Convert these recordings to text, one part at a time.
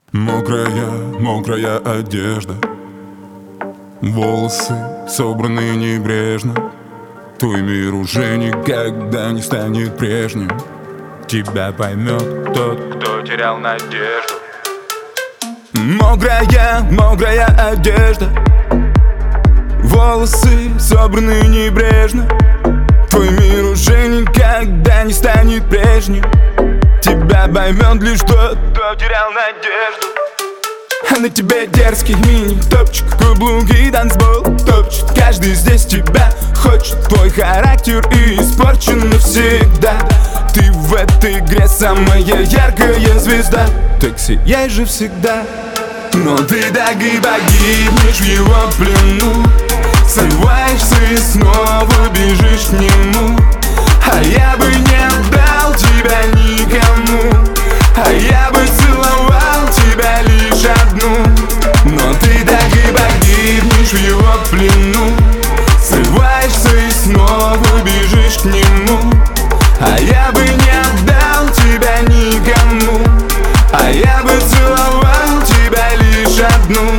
Мокрая одежда, волосы собраны небрежно. Твой мир уже никогда не станет прежним. Тебя поймет тот, кто терял надежду. Мокрая одежда, волосы собраны небрежно. Твой мир уже никогда не станет прежним. Тебя поймет лишь тот, кто терял надежду. А на тебе дерзкий мини-топчик, каблуки, танцпол топчет. Каждый здесь тебя хочет, твой характер испорчен навсегда. Ты в этой игре самая яркая звезда. Так сияй же всегда. Но ты так и погибнешь в его плену. Срываешься и снова бежишь к нему. А я бы не отдал тебя никому. А я бы целовал тебя лишь одну. Но ты так и погибнешь в его плену. Срываешься и снова бежишь к нему. А я бы не отдал тебя никому. А я бы целовал тебя лишь одну.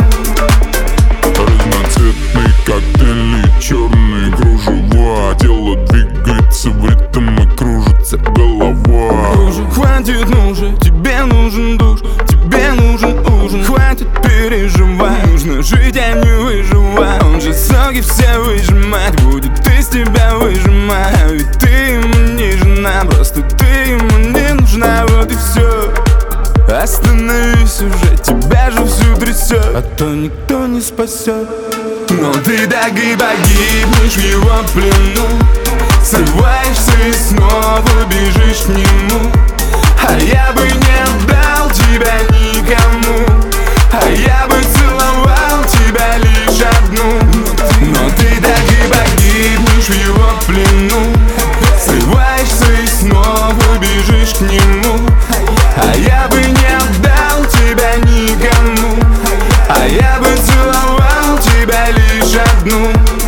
Разноцветный коктейль и черные кружева. Тело двигается в ритм и кружится голова. Уже хватит, ну же, тебе нужен душ, тебе нужен ужин. Хватит переживать, нужно жить, а не выживать. Он же соки все выжимать будет, из тебя выжимать. А ведь ты ему не жена, просто ты ему не нужна, вот и все. Остановись уже, тебя же всю трясет, а то никто не спасет. Но ты так и погибнешь в его плену. Срываешься и снова бежишь к нему. А я бы не отдал тебя никому. А я бы целовал тебя лишь одну. Но ты так и погибнешь в его плену. Срываешься и снова бежишь к нему. А я бы не отдал тебя никому. А я бы целовал тебя лишь одну.